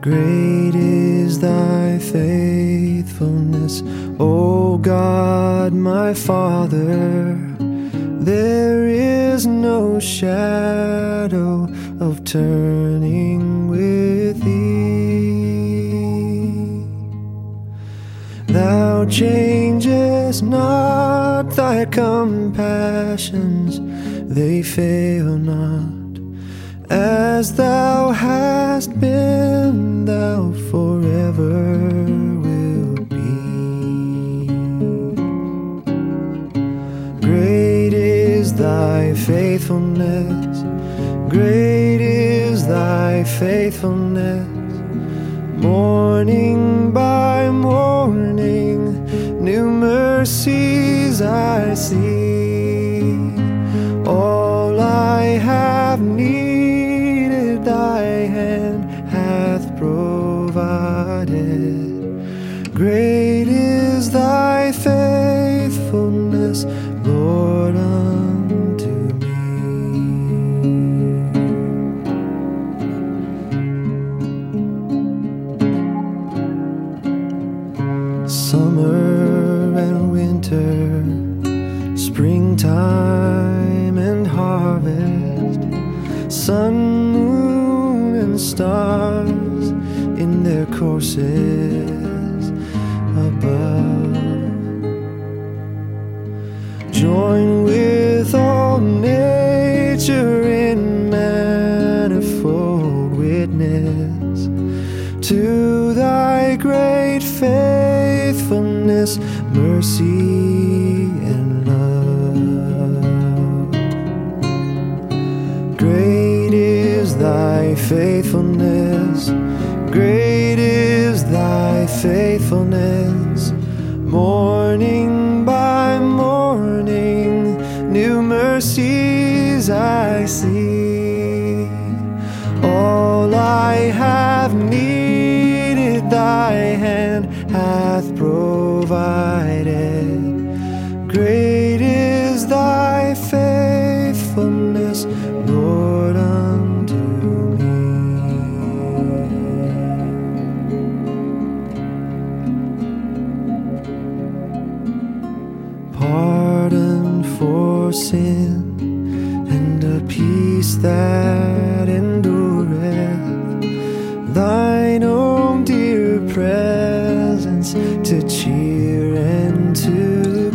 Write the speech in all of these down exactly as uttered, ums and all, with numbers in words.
Great is thy faithfulness, O God, my Father. There is no shadow of turning with thee. Thou changest not, thy compassions, they fail not. As thou hast been, thou forever wilt be. Great is thy faithfulness, great is thy faithfulness. Morning by morning, new mercies I see. All I have needed, thy hand hath provided. Great is thy faithfulness, Lord, unto me. Summer and winter, springtime and harvest, sun, moon, and stars in their courses above. Join with all nature in manifold witness to thy great faithfulness, mercy, and love. Great is thy faithfulness, great is thy faithfulness. Morning by morning, new mercies I see. All I have needed, thy hand hath provided. Great is thy faithfulness, Lord, unto me. Pardon for sin and a peace that endureth, thine own dear presence to cheer and to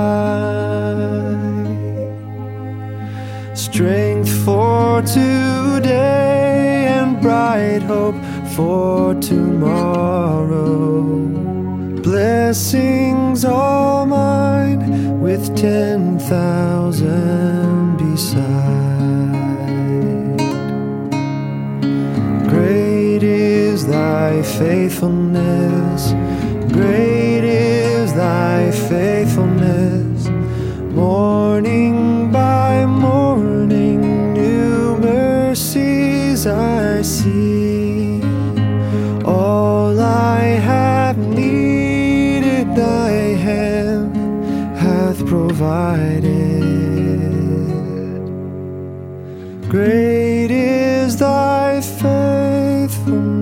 guide. Strength for today and bright hope for tomorrow. Blessings all mine with ten thousand beside. Great is thy faithfulness, great is thy faithfulness. Morning by morning, new mercies I see. All I have needed, thy hand hath provided. Great is thy faithfulness.